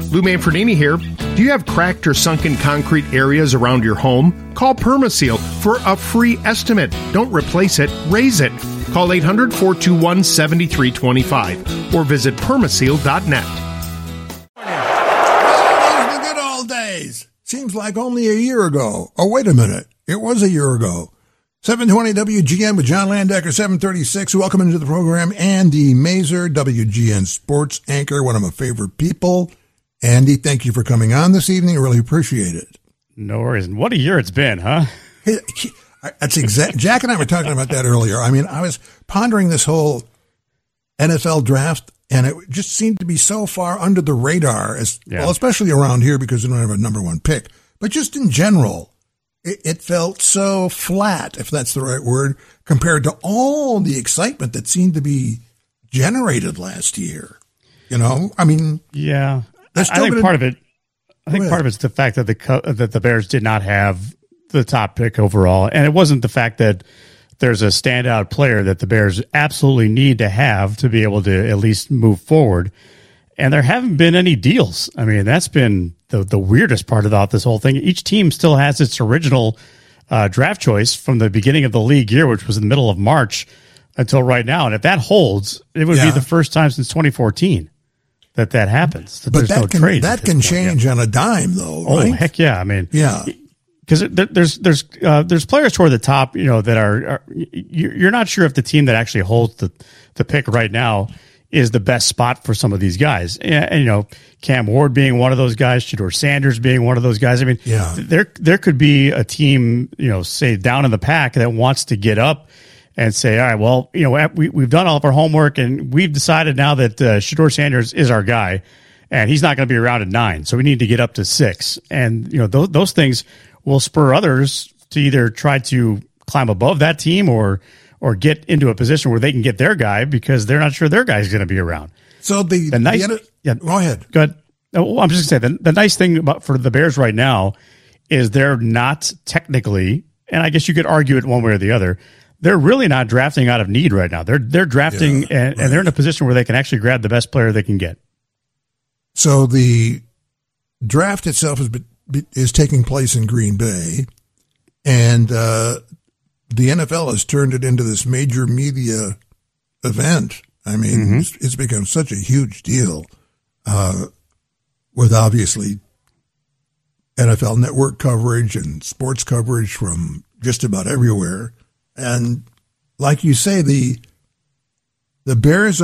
Lou Manfredini here. Do you have cracked or sunken concrete areas around your home? Call Permaseal for a free estimate. Don't replace it, raise it. Call 800-421-7325 or visit permaseal.net. The good old days. Seems like only a year ago. Oh, wait a minute. It was a year ago. 720 WGN with John Landecker, 736. Welcome into the program. Andy Mazer, WGN sports anchor, one of my favorite people. Andy, thank you for coming on this evening. I really appreciate it. No worries. What a year it's been, huh? That's exact. Jack and I were talking about that earlier. I mean, I was pondering this whole NFL draft, and it just seemed to be so far under the radar, well, especially around here because we don't have a number one pick. But just in general, it felt so flat, if that's the right word, compared to all the excitement that seemed to be generated last year. You know, I mean, yeah. I think part of it is the fact that the Bears did not have the top pick overall, and it wasn't the fact that there's a standout player that the Bears absolutely need to have to be able to at least move forward. And there haven't been any deals. I mean, that's been the weirdest part about this whole thing. Each team still has its original draft choice from the beginning of the league year, which was in the middle of March, until right now. And if that holds, it would be the first time since 2014 that happens. But that can change on a dime, though. Right? Oh, heck yeah! I mean, yeah, because there's players toward the top, you know, that are you're not sure if the team that actually holds the pick right now is the best spot for some of these guys. And, you know, Cam Ward being one of those guys, Shedeur Sanders being one of those guys. I mean, there could be a team, you know, say down in the pack that wants to get up and say, all right, well, you know, we've done all of our homework and we've decided now that Shedeur Sanders is our guy and he's not going to be around at 9. So we need to get up to 6. And, you know, those things will spur others to either try to climb above that team or get into a position where they can get their guy because they're not sure their guy is going to be around. So go ahead. Go ahead. Well, I'm just going to say the nice thing for the Bears right now is they're not technically, and I guess you could argue it one way or the other, they're really not drafting out of need right now. They're drafting and they're in a position where they can actually grab the best player they can get. So the draft itself is taking place in Green Bay, and the NFL has turned it into this major media event. I mean, it's become such a huge deal with obviously NFL Network coverage and sports coverage from just about everywhere. And like you say, the Bears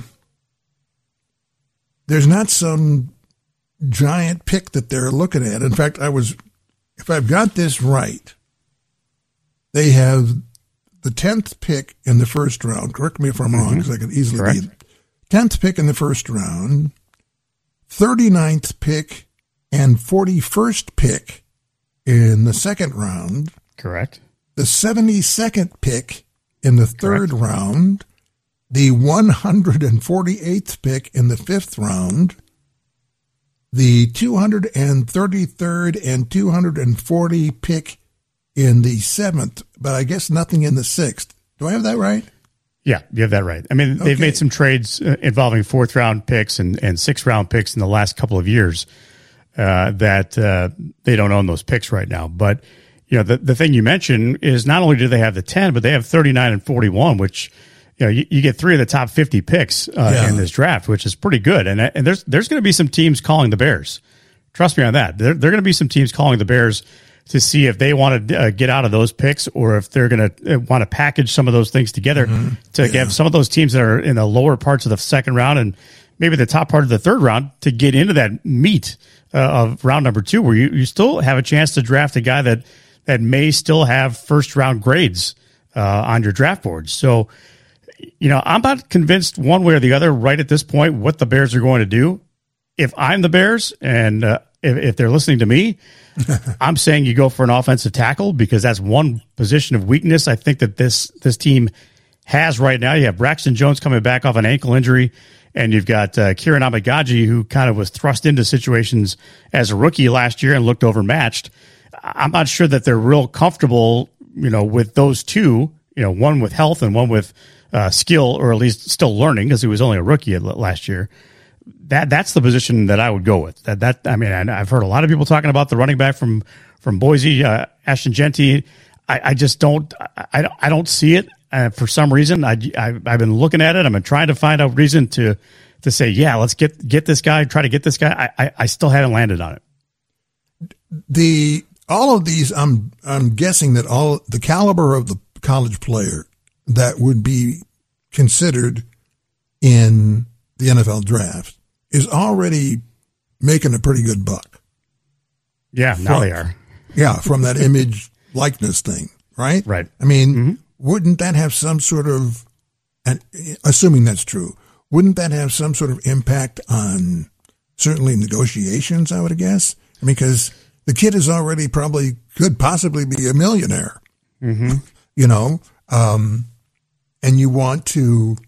there's not some giant pick that they're looking at. In fact, if I've got this right, they have the 10th pick in the first round. Correct me if I'm wrong, because I could easily be 10th pick in the first round, 39th pick, and 41st pick in the second round. Correct. The 72nd pick in the third round, the 148th pick in the fifth round, the 233rd and 240 pick in the seventh, but I guess nothing in the sixth. Do I have that right? Yeah, you have that right. I mean, they've made some trades involving fourth-round picks and sixth-round picks in the last couple of years that they don't own those picks right now. But, you know, the thing you mentioned is not only do they have the 10, but they have 39 and 41, which, you know, you get 3 of the top 50 picks in this draft, which is pretty good. And there's going to be some teams calling the Bears. Trust me on that. There are going to be some teams calling the Bears to see if they want to get out of those picks or if they're going to want to package some of those things together to get some of those teams that are in the lower parts of the second round and maybe the top part of the third round to get into that meat of round number 2, where you still have a chance to draft a guy that may still have first round grades on your draft board. So, you know, I'm not convinced one way or the other right at this point what the Bears are going to do. If I'm the Bears and if they're listening to me, I'm saying you go for an offensive tackle because that's one position of weakness I think that this team has right now. You have Braxton Jones coming back off an ankle injury, and you've got Kieran Amagaji, who kind of was thrust into situations as a rookie last year and looked overmatched. I'm not sure that they're real comfortable, you know, with those two, you know, one with health and one with skill, or at least still learning because he was only a rookie last year. that's the position that I would go with. I mean, I've heard a lot of people talking about the running back from Boise, Ashton Jeanty. I just don't see it. For some reason, I've been looking at it. I've been trying to find a reason to say, yeah, let's get this guy, try to get this guy. I still haven't landed on it. All of these, I'm guessing that all the caliber of the college player that would be considered in the NFL draft is already making a pretty good buck. Yeah, now they are. Yeah, from that image likeness thing, right? Right. I mean, wouldn't that have some sort of, and assuming that's true, wouldn't that have some sort of impact on certainly negotiations, I would guess? I mean, because the kid is already could possibly be a millionaire, you know, and you want to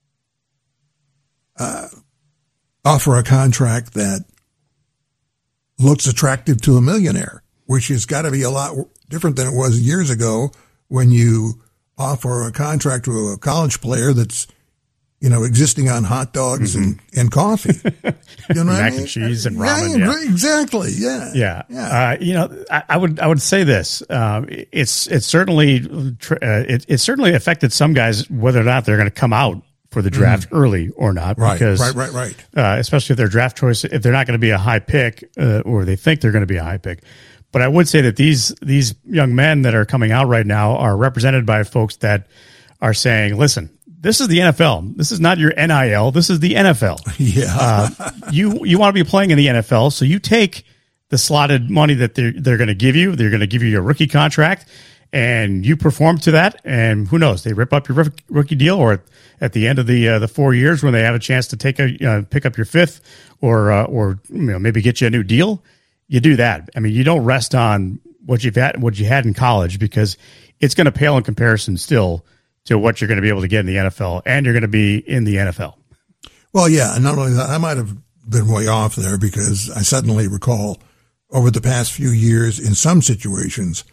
offer a contract that looks attractive to a millionaire, which has got to be a lot different than it was years ago when you offer a contract to a college player that's, you know, existing on hot dogs and coffee. You know Mac and cheese and ramen. Yeah. Exactly. Yeah. Yeah. You know, I would say this. It's certainly certainly affected some guys whether or not they're going to come out for the draft early or not. Right. Because, Right. Especially if their draft choice, if they're not going to be a high pick, or they think they're going to be a high pick. But I would say that these young men that are coming out right now are represented by folks that are saying, listen, this is the NFL. This is not your NIL. This is the NFL. Yeah. You want to be playing in the NFL, so you take the slotted money that they're going to give you. They're going to give you your rookie contract, and you perform to that. And who knows? They rip up your rookie deal, or at the end of the 4 years when they have a chance to pick up your fifth, or you know, maybe get you a new deal. You do that. I mean, you don't rest on what you had in college, because it's going to pale in comparison still to what you're going to be able to get in the NFL, and you're going to be in the NFL. Well, yeah, and not only that, I might have been way off there, because I suddenly recall over the past few years in some situations,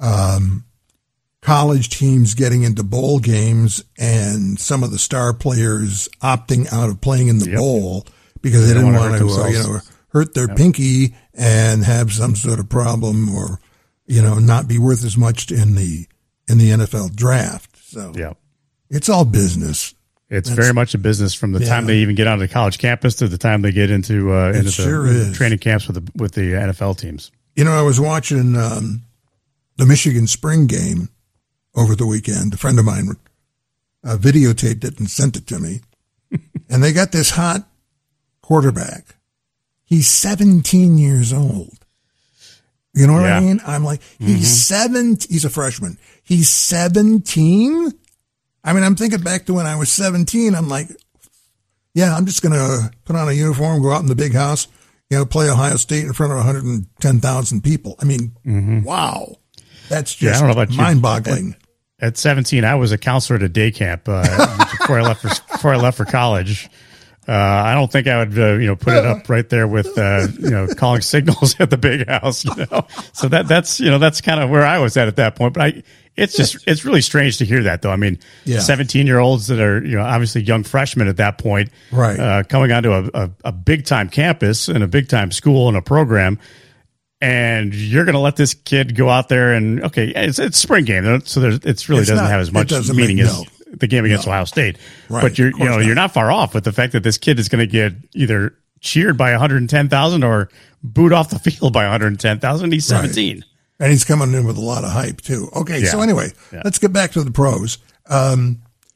college teams getting into bowl games and some of the star players opting out of playing in the bowl because they didn't want to hurt their pinky and have some sort of problem, or, you know, not be worth as much in the NFL draft. So it's all business. It's very much a business from the time they even get onto the college campus to the time they get into the training camps with the NFL teams. You know, I was watching the Michigan spring game over the weekend. A friend of mine videotaped it and sent it to me. And they got this hot quarterback. He's 17 years old. You know what I mean? I'm like, he's a freshman. He's 17? I mean, I'm thinking back to when I was 17. I'm like, yeah, I'm just going to put on a uniform, go out in the big house, you know, play Ohio State in front of 110,000 people. I mean, wow. That's just mind-boggling. At 17, I was a counselor at a day camp before I left for college. I don't think I would, put it up right there with, calling signals at the big house, you know. So that's kind of where I was at that point. But it's really strange to hear that, though. I mean, 17-year-olds that are, obviously young freshmen at that point, right, coming onto a big time campus and a big time school and a program. And you're going to let this kid go out there and, okay, it's spring game, so it really doesn't have as much meaning as the game against Ohio State. Right, but you're not far off with the fact that this kid is going to get either cheered by 110,000 or booed off the field by 110,000. He's 17. Right. And he's coming in with a lot of hype too. Okay. So anyway, let's get back to the pros. The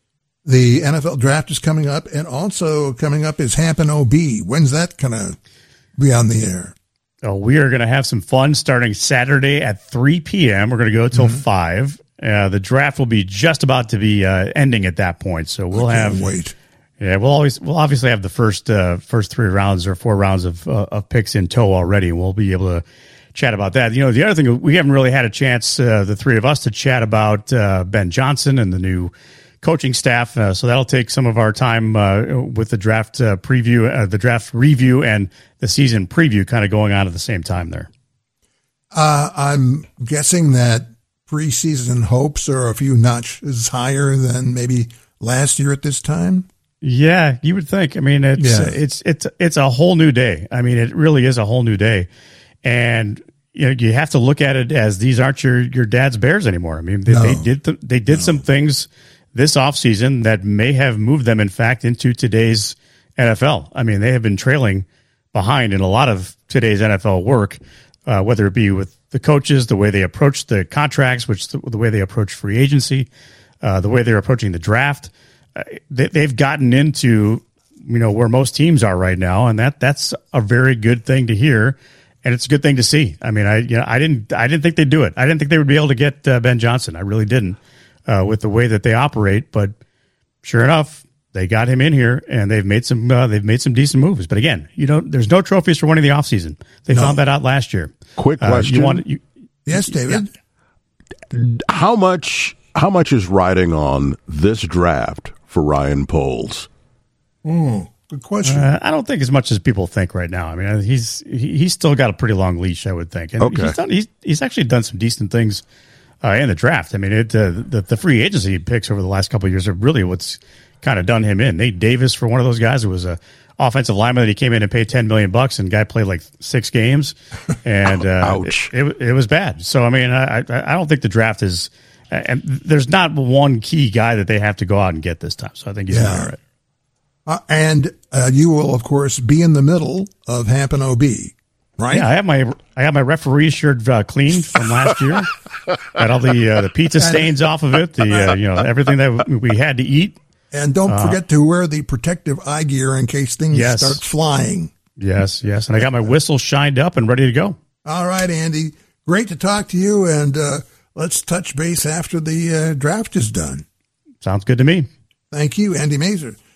NFL draft is coming up, and also coming up is Hampton OB. When's that going to be on the air? Oh, we are going to have some fun starting Saturday at 3 p.m. We're going to go till 5. The draft will be just about to be ending at that point, so we'll wait. Yeah, we'll obviously have the first 3 rounds or 4 rounds of picks in tow already. We'll be able to chat about that. The other thing, we haven't really had a chance, the three of us, to chat about Ben Johnson and the new coaching staff. So that'll take some of our time with the draft preview, the draft review, and the season preview kind of going on at the same time there. I'm guessing that preseason hopes are a few notches higher than maybe last year at this time. Yeah, you would think. I mean, it's a whole new day. I mean, it really is a whole new day, and you have to look at it as these aren't your dad's Bears anymore. I mean, they did some things this offseason that may have moved them, in fact, into today's NFL. I mean, they have been trailing behind in a lot of today's NFL work, whether it be with the coaches, the way they approach the contracts, the way they approach free agency, the way they're approaching the draft. They've gotten into where most teams are right now, and that's a very good thing to hear, and it's a good thing to see. I mean, I didn't think they'd do it. I didn't think they would be able to get Ben Johnson. I really didn't, with the way that they operate. But sure enough, they got him in here, and they've made some decent moves. But again, there's no trophies for winning the offseason. They found that out last year. Quick question. Yes, David. Yeah. How much is riding on this draft for Ryan Poles? Good question. I don't think as much as people think right now. I mean, he's still got a pretty long leash, I would think. And he's actually done some decent things in the draft. I mean, the free agency picks over the last couple of years are really what's kind of done him in. Nate Davis, for one of those guys who was a offensive lineman that he came in and paid $10 million, and guy played like 6 games, and ouch, it was bad. So I mean, I don't think the draft is, and there's not one key guy that they have to go out and get this time. So I think he's all right. And you will, of course, be in the middle of Hampton OB, right? Yeah, I have my referee shirt cleaned from last year. Got all the pizza stains off of it. Everything that we had to eat. And don't forget to wear the protective eye gear in case things start flying. Yes. And I got my whistle shined up and ready to go. All right, Andy. Great to talk to you, and let's touch base after the draft is done. Sounds good to me. Thank you, Andy Masur.